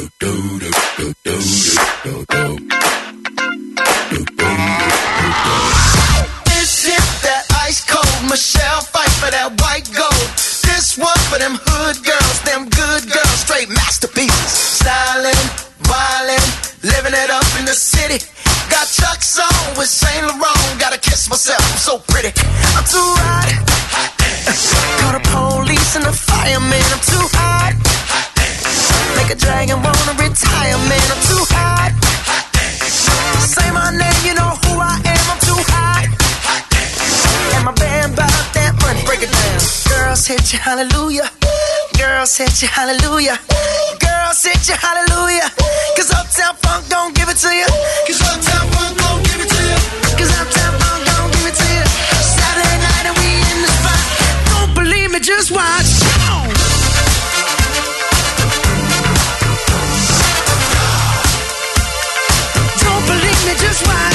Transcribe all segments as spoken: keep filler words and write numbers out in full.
This is that ice cold Michelle fight for that white gold. This one for them hood girls, them good girls, straight masterpieces. Styling, wildin', living it up in the city. Got Chuck's on with Saint Laurent. Gotta kiss myself, I'm so pretty. I'm too hot. Call the police and the fireman. I'm too hot. Make a dragon wanna retire, man. I'm too hot. Say my name, you know who I am. I'm too hot. And my band bought that money. Break it down. Girls hit you, hallelujah. Girls hit you, hallelujah. Girls hit you, hallelujah. Cause Uptown Funk don't give it to you. Cause Uptown Funk don't give it to you. Cause Uptown Funk don't give it to you. Saturday night and we in the spot. Don't believe me, just watch. Don't believe me, just watch.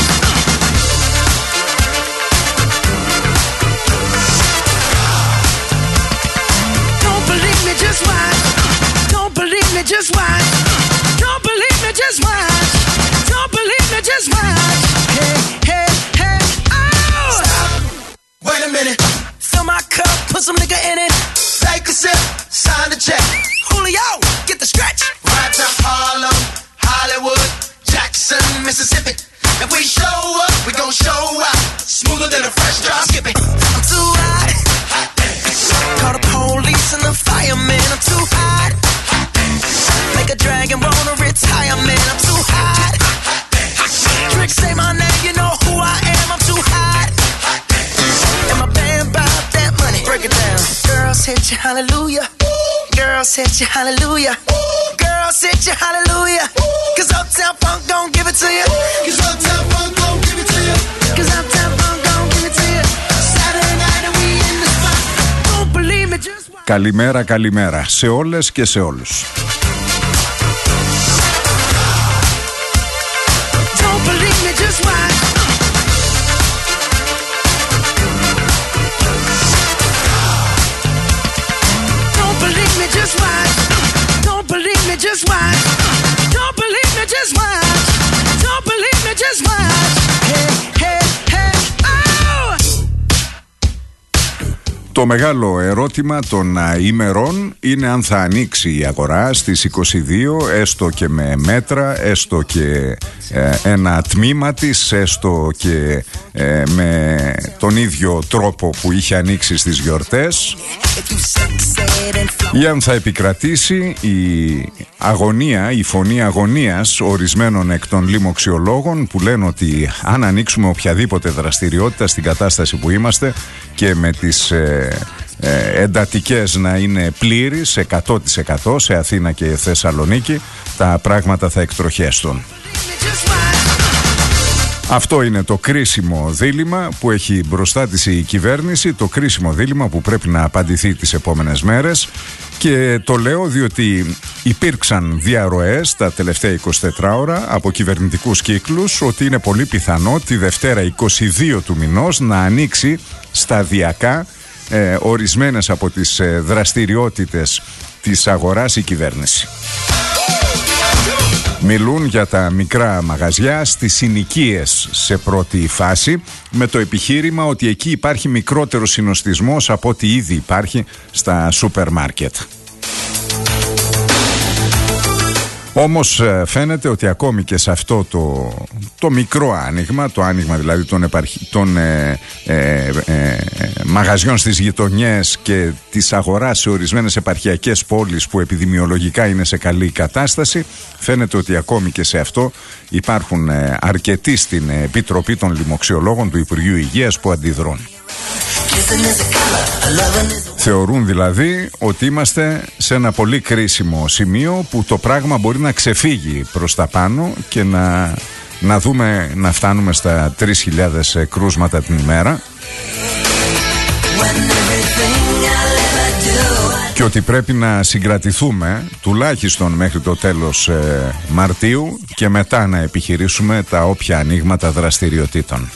Don't believe me, just watch. Don't believe me, just watch. Don't believe me, just watch. Don't believe me, just watch. Hey, hey, hey, oh! Stop. Wait a minute. Fill my cup, put some nigga in it. Take a sip, sign the check. Julio, get the stretch. Right to Harlem, Hollywood, Jackson, Mississippi. If we show up, we gon' show out. Smoother than a fresh drop skipping. I'm too hot. Call the police and the fireman. I'm too hot. Make a dragon wanna retire, man. I'm too hot. Trick say my name, you know who I am. I'm too hot. And my band bought that money. Break it down. Girls hit you, hallelujah. Girls hit you, hallelujah. Girls hit you, hallelujah. Cause Uptown Funk don't give it to you. Cause Uptown Funk don't give it to you. Cause Uptown Funk don't give it to you. Saturday night and we in the spot. Don't believe me, just watch. Καλημέρα, καλημέρα σε όλες και σε όλους. Don't believe me, just watch. Don't believe me, just watch. Don't believe me, just watch. Don't believe me, just watch. Don't believe me, just watch. Hey, hey, hey, oh! Το μεγάλο ερώτημα των ημερών είναι αν θα ανοίξει η αγορά στις είκοσι δύο, έστω και με μέτρα, έστω και ε, ένα τμήμα της, έστω και ε, με τον ίδιο τρόπο που είχε ανοίξει στις γιορτές, ή αν θα επικρατήσει η αγωνία, η φωνή αγωνίας ορισμένων εκ των λοιμοξιολόγων που λένε ότι αν ανοίξουμε οποιαδήποτε δραστηριότητα στην κατάσταση που είμαστε και με τις ε, ε, εντατικές να είναι πλήρης εκατό τοις εκατό σε Αθήνα και Θεσσαλονίκη, τα πράγματα θα εκτροχιαστούν. Αυτό είναι το κρίσιμο δίλημμα που έχει μπροστά της η κυβέρνηση, το κρίσιμο δίλημμα που πρέπει να απαντηθεί τις επόμενες μέρες, και το λέω διότι υπήρξαν διαρροές τα τελευταία εικοσιτέσσερις ώρα από κυβερνητικούς κύκλους ότι είναι πολύ πιθανό τη Δευτέρα είκοσι δύο του μηνός να ανοίξει σταδιακά ε, ορισμένες από τις ε, δραστηριότητες της αγοράς η κυβέρνηση. Μιλούν για τα μικρά μαγαζιά στις συνοικίες σε πρώτη φάση, με το επιχείρημα ότι εκεί υπάρχει μικρότερος συνοστισμός από ό,τι ήδη υπάρχει στα σούπερ μάρκετ. Όμως φαίνεται ότι ακόμη και σε αυτό το, το μικρό άνοιγμα, το άνοιγμα δηλαδή των, επαρχ... των ε, ε, ε, μαγαζιών στις γειτονιές και της αγοράς σε ορισμένες επαρχιακές πόλεις που επιδημιολογικά είναι σε καλή κατάσταση, φαίνεται ότι ακόμη και σε αυτό υπάρχουν ε, αρκετοί στην Επιτροπή των Λοιμοξιολόγων του Υπουργείου Υγείας που αντιδρούν. Θεωρούν δηλαδή ότι είμαστε σε ένα πολύ κρίσιμο σημείο που το πράγμα μπορεί να ξεφύγει προς τα πάνω και να, να δούμε να φτάνουμε στα τρεις χιλιάδες κρούσματα την ημέρα, και ότι πρέπει να συγκρατηθούμε τουλάχιστον μέχρι το τέλος ε, Μαρτίου και μετά να επιχειρήσουμε τα όποια ανοίγματα δραστηριοτήτων.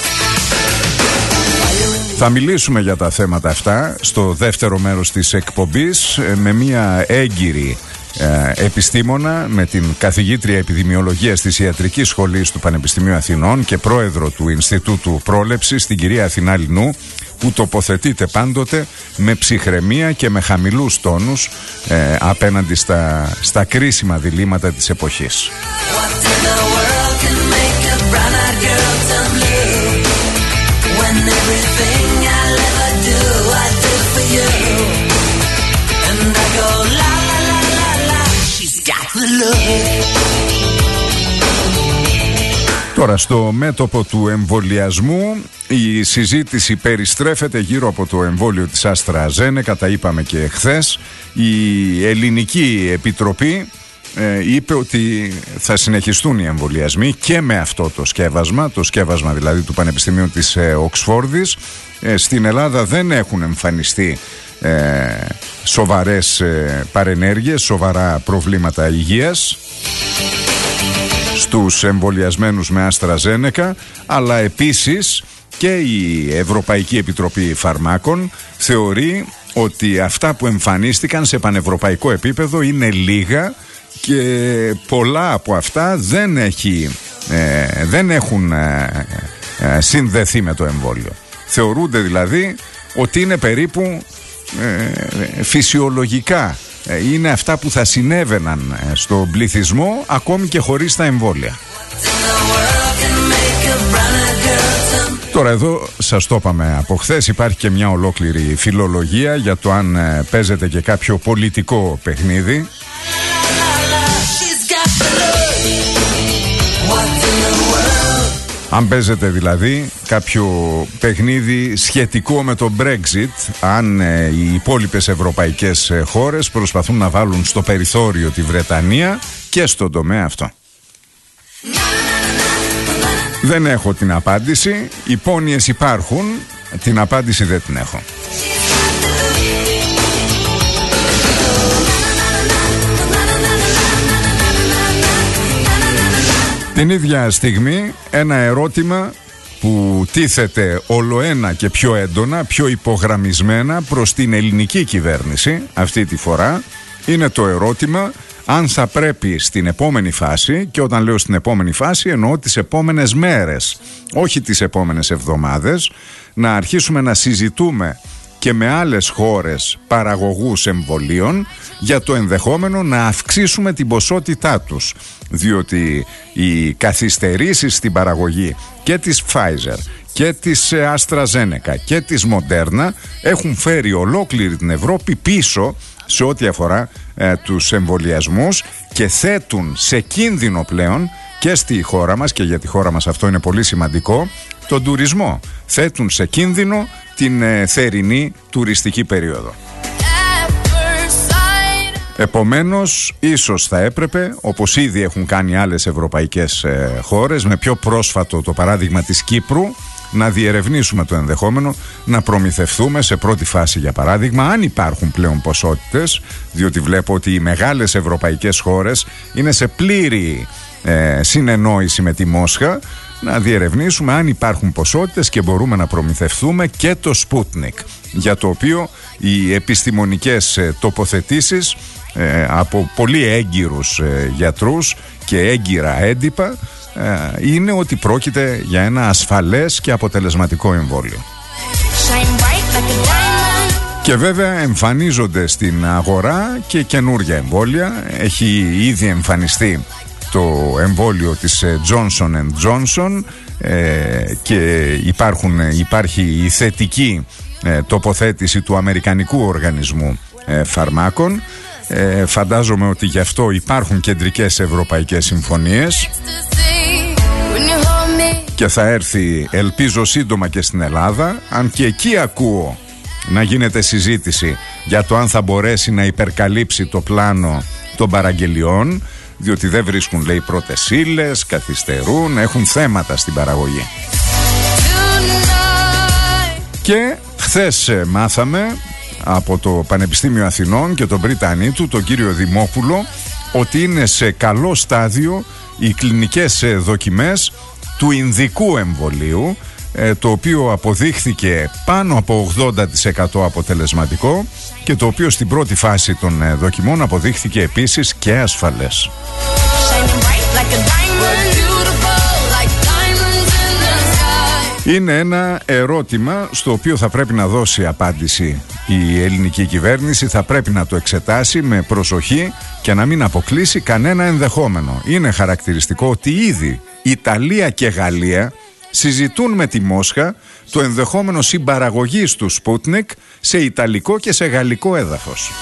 Θα μιλήσουμε για τα θέματα αυτά στο δεύτερο μέρος της εκπομπής με μια έγκυρη ε, επιστήμονα, με την καθηγήτρια επιδημιολογίας της Ιατρικής Σχολής του Πανεπιστημίου Αθηνών και πρόεδρο του Ινστιτούτου Πρόλεψης, την κυρία Αθηνά Λινού, που τοποθετείται πάντοτε με ψυχραιμία και με χαμηλούς τόνους ε, απέναντι στα, στα κρίσιμα διλήμματα της εποχής. Τώρα, στο μέτωπο του εμβολιασμού η συζήτηση περιστρέφεται γύρω από το εμβόλιο της AstraZeneca, τα είπαμε και χθες. Η Ελληνική Επιτροπή ε, είπε ότι θα συνεχιστούν οι εμβολιασμοί και με αυτό το σκεύασμα, το σκεύασμα δηλαδή του Πανεπιστημίου της ε, Οξφόρδης. Ε, στην Ελλάδα δεν έχουν εμφανιστεί ε, σοβαρές ε, παρενέργειες, σοβαρά προβλήματα υγείας στους εμβολιασμένους με AstraZeneca, αλλά επίσης και η Ευρωπαϊκή Επιτροπή Φαρμάκων θεωρεί ότι αυτά που εμφανίστηκαν σε πανευρωπαϊκό επίπεδο είναι λίγα και πολλά από αυτά δεν, έχει, ε, δεν έχουν ε, ε, συνδεθεί με το εμβόλιο. Θεωρούνται δηλαδή ότι είναι περίπου ε, φυσιολογικά. Είναι αυτά που θα συνέβαιναν στον πληθυσμό ακόμη και χωρίς τα εμβόλια. Τώρα εδώ σας το είπαμε από χθες, υπάρχει και μια ολόκληρη φιλολογία για το αν παίζεται και κάποιο πολιτικό παιχνίδι. Αν παίζεται δηλαδή κάποιο παιχνίδι σχετικό με το Brexit, αν ε, οι υπόλοιπες ευρωπαϊκές ε, χώρες προσπαθούν να βάλουν στο περιθώριο τη Βρετανία και στον τομέα αυτό. Δεν έχω την απάντηση, οι πόνοιες υπάρχουν, την απάντηση δεν την έχω. Την ίδια στιγμή ένα ερώτημα που τίθεται ολοένα και πιο έντονα, πιο υπογραμμισμένα προς την ελληνική κυβέρνηση αυτή τη φορά, είναι το ερώτημα αν θα πρέπει στην επόμενη φάση, και όταν λέω στην επόμενη φάση εννοώ τις επόμενες μέρες, όχι τις επόμενες εβδομάδες, να αρχίσουμε να συζητούμε και με άλλες χώρες παραγωγούς εμβολίων για το ενδεχόμενο να αυξήσουμε την ποσότητά τους, διότι οι καθυστερήσεις στην παραγωγή και της Pfizer και της AstraZeneca και της Moderna έχουν φέρει ολόκληρη την Ευρώπη πίσω σε ό,τι αφορά ε, τους εμβολιασμούς και θέτουν σε κίνδυνο πλέον και στη χώρα μας, και για τη χώρα μας αυτό είναι πολύ σημαντικό, τον τουρισμό. Θέτουν σε κίνδυνο την ε, θερινή τουριστική περίοδο. Επομένως, ίσως θα έπρεπε, όπως ήδη έχουν κάνει άλλες ευρωπαϊκές ε, χώρες, με πιο πρόσφατο το παράδειγμα της Κύπρου, να διερευνήσουμε το ενδεχόμενο να προμηθευτούμε σε πρώτη φάση, για παράδειγμα, αν υπάρχουν πλέον ποσότητες, διότι βλέπω ότι οι μεγάλες ευρωπαϊκές χώρες είναι σε πλήρη ε, συνεννόηση με τη Μόσχα, να διερευνήσουμε αν υπάρχουν ποσότητες και μπορούμε να προμηθευτούμε και το Sputnik, για το οποίο οι επιστημονικές ε, τοποθετήσεις ε, από πολύ έγκυρους ε, γιατρούς και έγκυρα έντυπα ε, είναι ότι πρόκειται για ένα ασφαλές και αποτελεσματικό εμβόλιο. Και βέβαια εμφανίζονται στην αγορά και καινούργια εμβόλια. Έχει ήδη εμφανιστεί το εμβόλιο της Johnson εντ Johnson ε, και υπάρχουν, υπάρχει η θετική ε, τοποθέτηση του Αμερικανικού Οργανισμού ε, Φαρμάκων. Ε, φαντάζομαι ότι γι' αυτό υπάρχουν κεντρικές ευρωπαϊκές συμφωνίες και θα έρθει, ελπίζω, σύντομα και στην Ελλάδα, αν και εκεί ακούω να γίνεται συζήτηση για το αν θα μπορέσει να υπερκαλύψει το πλάνο των παραγγελιών, διότι δεν βρίσκουν, λέει, πρώτες ύλες, καθυστερούν, έχουν θέματα στην παραγωγή. Και χθες μάθαμε από το Πανεπιστήμιο Αθηνών και τον Βρυτανή του, τον κύριο Δημόπουλο, ότι είναι σε καλό στάδιο οι κλινικές δοκιμές του ινδικού εμβολίου, το οποίο αποδείχθηκε πάνω από ογδόντα τοις εκατό αποτελεσματικό και το οποίο στην πρώτη φάση των ε, δοκιμών αποδείχθηκε επίσης και ασφαλές. Είναι ένα ερώτημα στο οποίο θα πρέπει να δώσει απάντηση η ελληνική κυβέρνηση, θα πρέπει να το εξετάσει με προσοχή και να μην αποκλείσει κανένα ενδεχόμενο. Είναι χαρακτηριστικό ότι ήδη Ιταλία και Γαλλία συζητούν με τη Μόσχα το ενδεχόμενο συμπαραγωγής του Sputnik σε ιταλικό και σε γαλλικό έδαφος.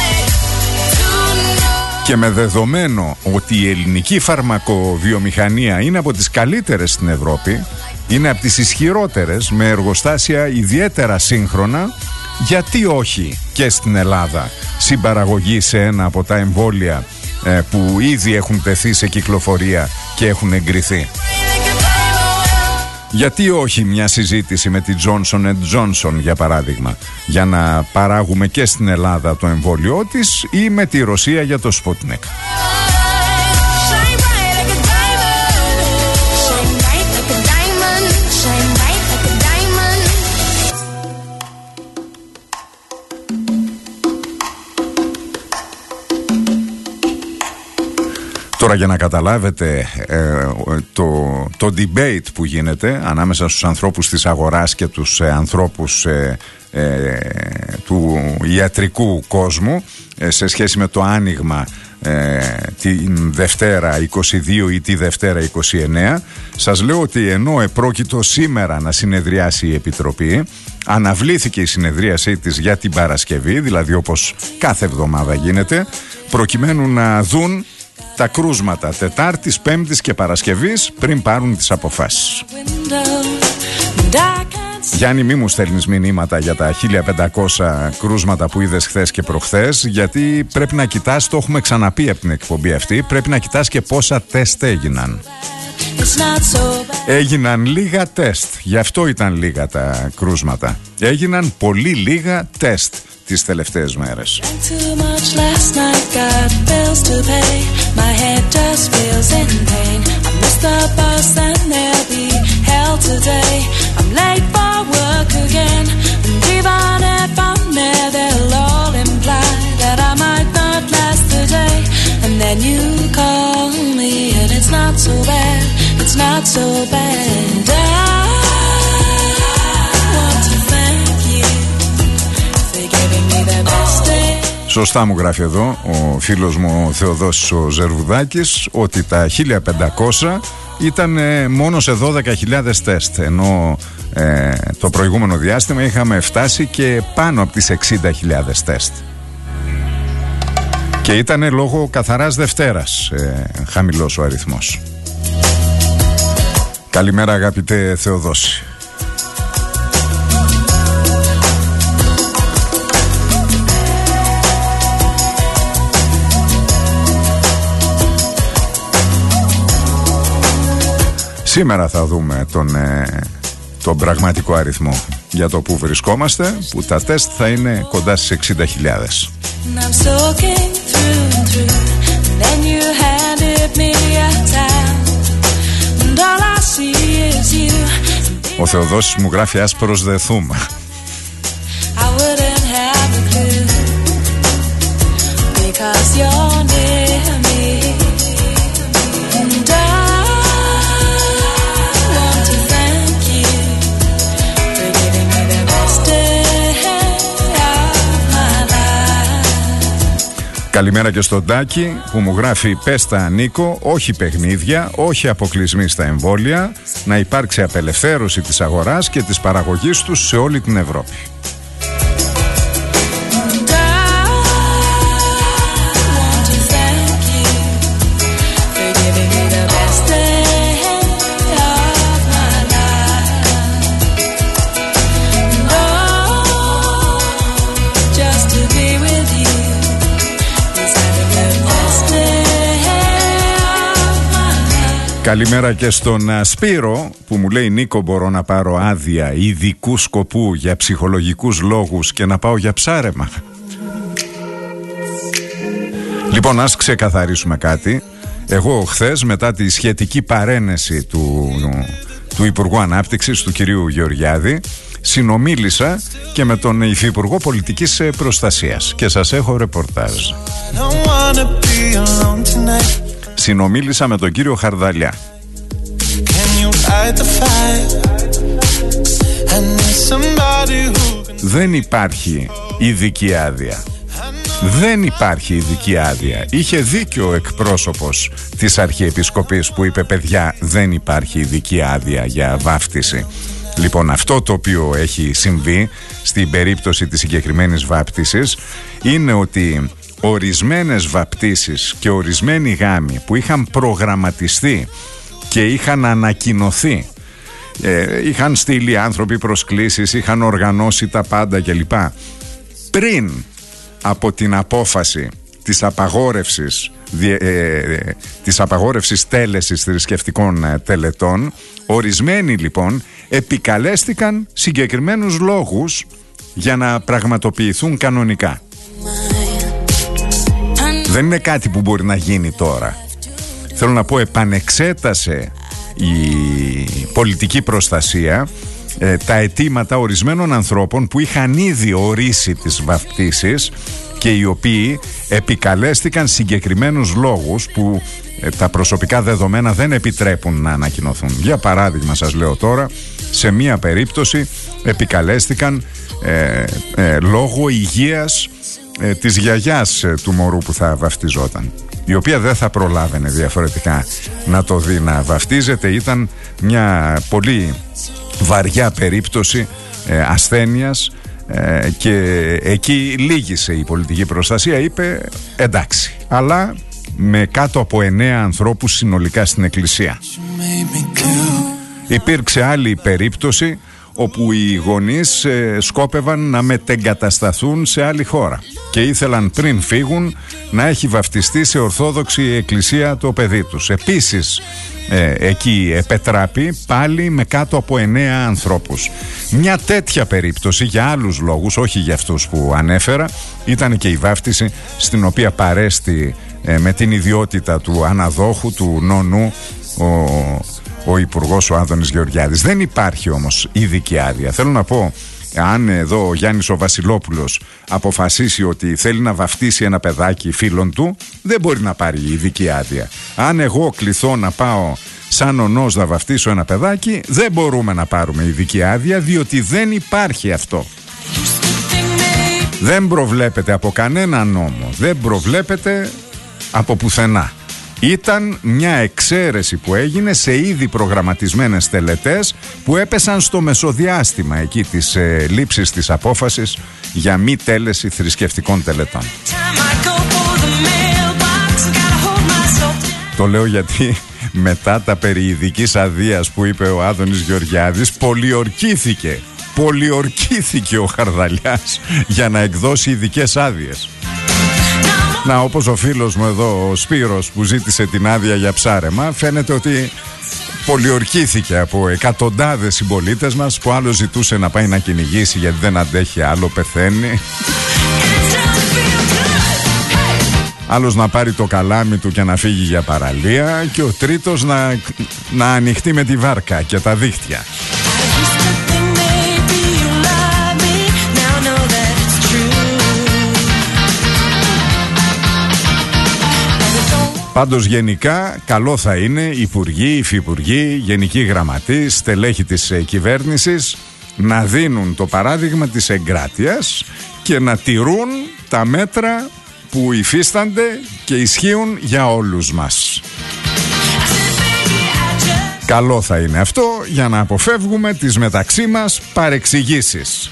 Και με δεδομένο ότι η ελληνική φαρμακοβιομηχανία είναι από τις καλύτερες στην Ευρώπη, είναι από τις ισχυρότερες, με εργοστάσια ιδιαίτερα σύγχρονα, γιατί όχι και στην Ελλάδα συμπαραγωγή σε ένα από τα εμβόλια ε, που ήδη έχουν τεθεί σε κυκλοφορία και έχουν εγκριθεί. Γιατί όχι μια συζήτηση με τη Johnson εντ Johnson, για παράδειγμα, για να παράγουμε και στην Ελλάδα το εμβόλιο της, ή με τη Ρωσία για το Sputnik. Τώρα, για να καταλάβετε ε, το, το debate που γίνεται ανάμεσα στους ανθρώπους της αγοράς και τους ε, ανθρώπους ε, ε, του ιατρικού κόσμου ε, σε σχέση με το άνοιγμα ε, την Δευτέρα είκοσι δύο ή τη Δευτέρα είκοσι εννέα, σας λέω ότι ενώ επρόκειτο σήμερα να συνεδριάσει η Επιτροπή, αναβλήθηκε η συνεδρίασή της για την Παρασκευή, δηλαδή όπως κάθε εβδομάδα γίνεται, προκειμένου να δουν τα κρούσματα Τετάρτης, Πέμπτης και Παρασκευής πριν πάρουν τις αποφάσεις. Γιάννη, μη μου στέλνεις μηνύματα για τα χίλια πεντακόσια κρούσματα που είδες χθες και προχθές, γιατί πρέπει να κοιτάς, το έχουμε ξαναπεί από την εκπομπή αυτή, πρέπει να κοιτάς και πόσα τεστ έγιναν. Έγιναν λίγα τεστ, γι' αυτό ήταν λίγα τα κρούσματα. Έγιναν πολύ λίγα τεστ τις τελευταίες μέρες. Σωστά μου γράφει εδώ ο φίλος μου ο Θεοδόσης ο Ζερβουδάκης ότι τα χίλια πεντακόσια ήταν ε, μόνο σε δώδεκα χιλιάδες τεστ, ενώ ε, το προηγούμενο διάστημα είχαμε φτάσει και πάνω από τις εξήντα χιλιάδες τεστ. Και ήταν λόγω καθαράς Δευτέρας ε, χαμηλός ο αριθμός. Καλημέρα αγαπητέ Θεοδόση. Σήμερα θα δούμε τον, ε, τον πραγματικό αριθμό για το που βρισκόμαστε, που τα τεστ θα είναι κοντά στις εξήντα χιλιάδες. Ο Θεοδόσης μου γράφει ας προσδεθούμε. Καλημέρα και στον Τάκη που μου γράφει πέστα Νίκο, όχι παιχνίδια, όχι αποκλεισμοί στα εμβόλια, να υπάρξει απελευθέρωση της αγοράς και της παραγωγής τους σε όλη την Ευρώπη. Καλημέρα και στον Σπύρο που μου λέει Νίκο, μπορώ να πάρω άδεια ειδικού σκοπού για ψυχολογικούς λόγους και να πάω για ψάρεμα? Λοιπόν, ας ξεκαθαρίσουμε κάτι. Εγώ χθες, μετά τη σχετική παρένεση του, του Υπουργού Ανάπτυξης, του κυρίου Γεωργιάδη, συνομίλησα και με τον Υφυπουργό Πολιτικής Προστασίας και σας έχω ρεπορτάζ. Συνομίλησα με τον κύριο Χαρδαλιά. Δεν υπάρχει ειδική άδεια. Δεν υπάρχει ειδική άδεια. Είχε δίκιο ο εκπρόσωπος της Αρχιεπισκοπής που είπε, παιδιά, δεν υπάρχει ειδική άδεια για βάφτιση. Λοιπόν, αυτό το οποίο έχει συμβεί στην περίπτωση της συγκεκριμένης βάπτισης είναι ότι ορισμένες βαπτίσεις και ορισμένοι γάμοι που είχαν προγραμματιστεί και είχαν ανακοινωθεί, ε, είχαν στείλει άνθρωποι προσκλήσεις, είχαν οργανώσει τα πάντα κλπ, πριν από την απόφαση της απαγόρευσης, ε, ε, της απαγόρευσης τέλεσης θρησκευτικών ε, τελετών, ορισμένοι λοιπόν επικαλέστηκαν συγκεκριμένους λόγους για να πραγματοποιηθούν κανονικά. Δεν είναι κάτι που μπορεί να γίνει τώρα. Θέλω να πω, επανεξέτασε η πολιτική προστασία ε, τα αιτήματα ορισμένων ανθρώπων που είχαν ήδη ορίσει τις βαπτίσεις και οι οποίοι επικαλέστηκαν συγκεκριμένους λόγους που ε, τα προσωπικά δεδομένα δεν επιτρέπουν να ανακοινωθούν. Για παράδειγμα, σας λέω τώρα, σε μία περίπτωση επικαλέστηκαν ε, ε, λόγω υγείας ε, της γιαγιάς ε, του μωρού που θα βαφτιζόταν, η οποία δεν θα προλάβαινε διαφορετικά να το δει να βαφτίζεται. Ήταν μια πολύ βαριά περίπτωση ε, ασθένειας ε, και εκεί λύγησε η πολιτική προστασία, είπε εντάξει, αλλά με κάτω από εννέα ανθρώπους συνολικά στην εκκλησία. Υπήρξε άλλη περίπτωση όπου οι γονείς ε, σκόπευαν να μετεγκατασταθούν σε άλλη χώρα και ήθελαν πριν φύγουν να έχει βαφτιστεί σε Ορθόδοξη εκκλησία το παιδί τους. Επίσης ε, εκεί επετράπη πάλι με κάτω από εννέα ανθρώπους. Μια τέτοια περίπτωση για άλλους λόγους, όχι για αυτούς που ανέφερα, ήταν και η βάφτιση στην οποία παρέστη ε, με την ιδιότητα του αναδόχου, του νονού, ο ο Υπουργός ο Άδωνης Γεωργιάδης. Δεν υπάρχει όμως ειδική άδεια. Θέλω να πω, αν εδώ ο Γιάννης ο Βασιλόπουλος αποφασίσει ότι θέλει να βαφτίσει ένα παιδάκι φίλων του, δεν μπορεί να πάρει ειδική άδεια. Αν εγώ κληθώ να πάω σαν νονός να βαφτίσω ένα παιδάκι, δεν μπορούμε να πάρουμε ειδική άδεια, διότι δεν υπάρχει αυτό. Δεν προβλέπεται από κανένα νόμο, δεν προβλέπεται από πουθενά. Ήταν μια εξαίρεση που έγινε σε ήδη προγραμματισμένες τελετές που έπεσαν στο μεσοδιάστημα εκεί της ε, λήψης της απόφασης για μη τέλεση θρησκευτικών τελετών. Το λέω γιατί μετά τα περί ειδικής αδείας που είπε ο Άδωνης Γεωργιάδης, πολιορκήθηκε, πολιορκήθηκε ο Χαρδαλιάς για να εκδώσει ειδικές άδειες. Να, όπως ο φίλος μου εδώ, ο Σπύρος, που ζήτησε την άδεια για ψάρεμα, φαίνεται ότι πολιορκήθηκε από εκατοντάδες συμπολίτες μας, που άλλος ζητούσε να πάει να κυνηγήσει γιατί δεν αντέχει άλλο, πεθαίνει. Άλλος να πάρει το καλάμι του και να φύγει για παραλία, και ο τρίτος να, να ανοιχτεί με τη βάρκα και τα δίχτυα. Πάντως γενικά καλό θα είναι οι υπουργοί, οι υφυπουργοί, γενικοί γραμματείς, στελέχοι της ε, κυβέρνησης να δίνουν το παράδειγμα της εγκράτειας και να τηρούν τα μέτρα που υφίστανται και ισχύουν για όλους μας. Καλό θα είναι αυτό για να αποφεύγουμε τις μεταξύ μας παρεξηγήσεις.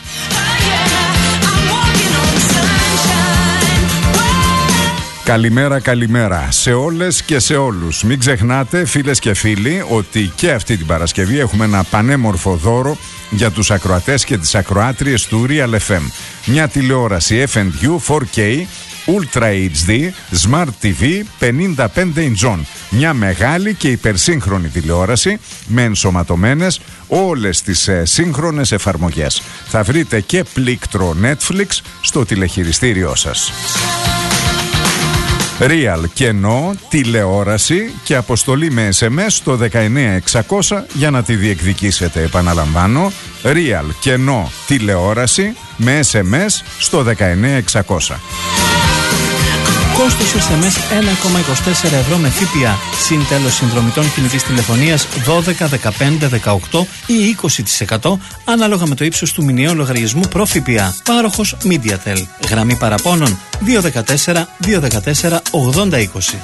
Καλημέρα, καλημέρα σε όλες και σε όλους. Μην ξεχνάτε, φίλες και φίλοι, ότι και αυτή την Παρασκευή έχουμε ένα πανέμορφο δώρο για τους ακροατές και τις ακροάτριες του Real εφ εμ. Μια τηλεόραση εφ εντ γιου φορ κέι Ultra έιτς ντι Smart τι βι πενήντα πέντε ιντσών. Μια μεγάλη και υπερσύγχρονη τηλεόραση με ενσωματωμένες όλες τις ε, σύγχρονες εφαρμογές. Θα βρείτε και πλήκτρο Netflix στο τηλεχειριστήριό σας. Real κενό, τηλεόραση και αποστολή με ες εμ ες στο δεκαεννιά εξακόσια για να τη διεκδικήσετε. Επαναλαμβάνω, Real κενό, τηλεόραση με ες εμ ες στο δεκαεννιά εξακόσια. Κόστος ες εμ ες ένα κόμμα είκοσι τέσσερα ευρώ με ΦΠΑ. Συν τέλος συνδρομητών κινητής τηλεφωνίας δώδεκα, δεκαπέντε, δεκαοκτώ ή είκοσι τοις εκατό ανάλογα με το ύψος του μηνιαίου λογαριασμού προ-ΦΠΑ. Πάροχος MediaTel. Γραμμή παραπώνων δύο ένα τέσσερα, δύο ένα τέσσερα, ογδόντα είκοσι.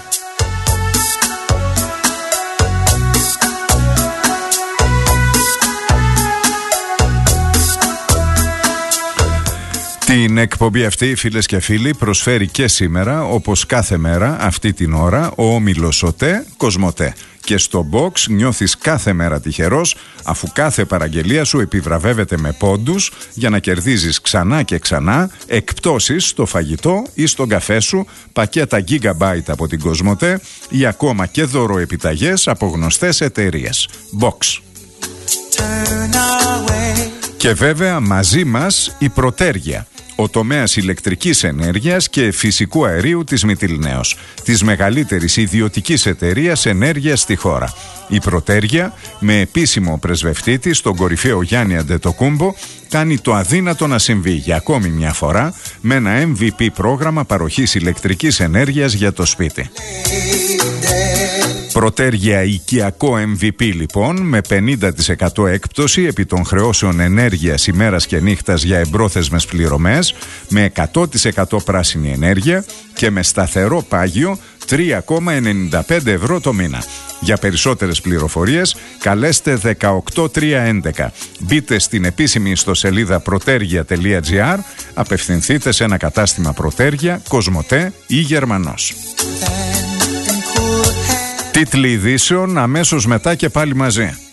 Την εκπομπή αυτή, φίλες και φίλοι, προσφέρει και σήμερα, όπως κάθε μέρα, αυτή την ώρα, ο όμιλος ΟΤΕ Κοσμοτέ. Και στο box νιώθεις κάθε μέρα τυχερός, αφού κάθε παραγγελία σου επιβραβεύεται με πόντους για να κερδίζεις ξανά και ξανά εκπτώσεις στο φαγητό ή στον καφέ σου, πακέτα gigabyte από την Κοσμοτέ ή ακόμα και δωροεπιταγές από γνωστές εταιρείες. Box. Και βέβαια μαζί μας η Πρωτέργεια, ο τομέας ηλεκτρικής ενέργειας και φυσικού αερίου της Μυτιληναίος, της μεγαλύτερης ιδιωτικής εταιρείας ενέργειας στη χώρα. Η Πρωτέργεια, με επίσημο πρεσβευτή της, τον κορυφαίο Γιάννη Αντετοκούμπο, κάνει το αδύνατο να συμβεί για ακόμη μια φορά με ένα εμ βι πι πρόγραμμα παροχής ηλεκτρικής ενέργειας για το σπίτι. Πρωτέργεια οικιακό εμ βι πι λοιπόν, με πενήντα τοις εκατό έκπτωση επί των χρεώσεων ενέργειας ημέρας και νύχτας για εμπρόθεσμες πληρωμές, με εκατό τοις εκατό πράσινη ενέργεια και με σταθερό πάγιο τρία κόμμα ενενήντα πέντε ευρώ το μήνα. Για περισσότερες πληροφορίες καλέστε δεκαοκτώ τριακόσια έντεκα. Μπείτε στην επίσημη ιστοσελίδα πρωτέργεια τελεία τζι άρ, απευθυνθείτε σε ένα κατάστημα Πρωτέργεια, Κοσμοτέ ή Γερμανός. Τίτλοι ειδήσεων αμέσως μετά και πάλι μαζί.